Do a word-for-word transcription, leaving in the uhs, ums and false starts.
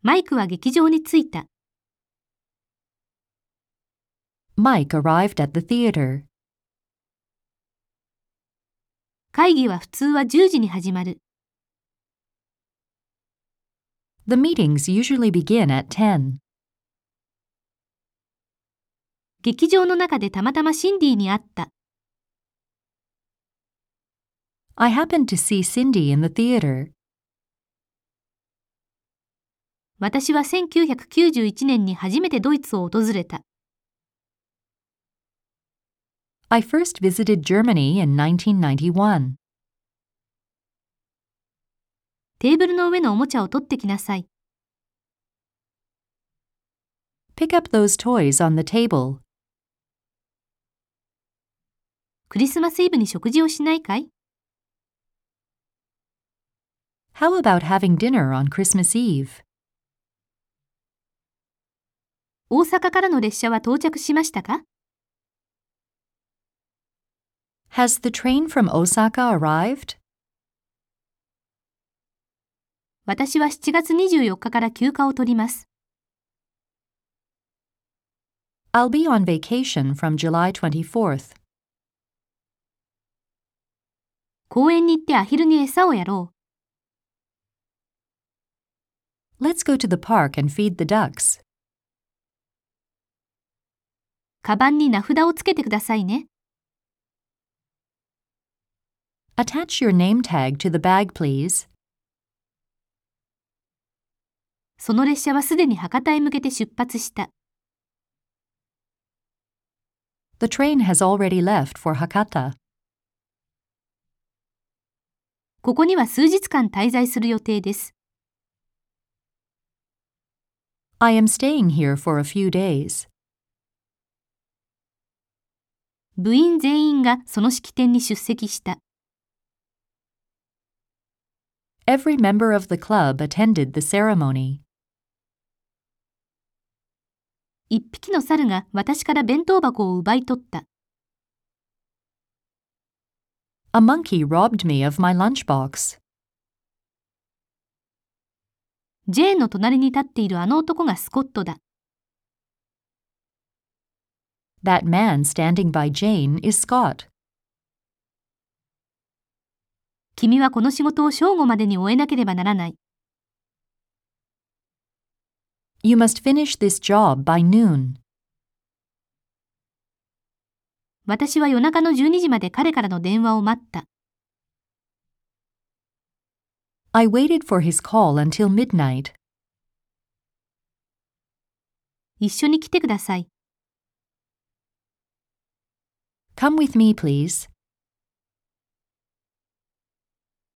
マイクは劇場に着いた。 Mike arrived at the theater. 会議は普通はじゅうじに始まる。 The meetings usually begin at ten. 劇場の中でたまたまシンディに会った。 I happened to see Cindy in the theater. 私はせんきゅうひゃくきゅうじゅういちねんに初めてドイツを訪れた。 I first visited Germany in nineteen ninety-one. テーブルの上のおもちゃを取ってきなさい。 Pick up those toys on the table. クリスマスイブに食事をしないかい？ How about having dinner on Christmas Eve? 大阪からの列車は到着しましたか？ Has the train from Osaka arrived? 私はしちがつにじゅうよっかから休暇を取ります。 I'll be on vacation from July twenty-fourth. 公園に行ってアヒルに餌をやろう。 Let's go to the park and feed the ducks. カバンに名札をつけてくださいね。 Attach your name tag to the bag, please. その列車はすでに博多へ向けて出発した。 The train has already left for Hakata. ここには数日間滞在する予定です。 I am staying here for a few days. 部員全員がその式典に出席した。 Every member of the club attended the ceremony. 一匹の猿が私から弁当箱を奪い取った。 A monkey robbed me of my lunchbox. ジェーンの隣に立っているあの男がスコットだ。 That man standing by Jane is Scott. 君はこの仕事を正午までに終えなければならない。 You must finish this job by noon. 私は夜中のじゅうにじまで彼からの電話を待った。 I waited for his call until midnight. 一緒に来てください。 Come with me, please.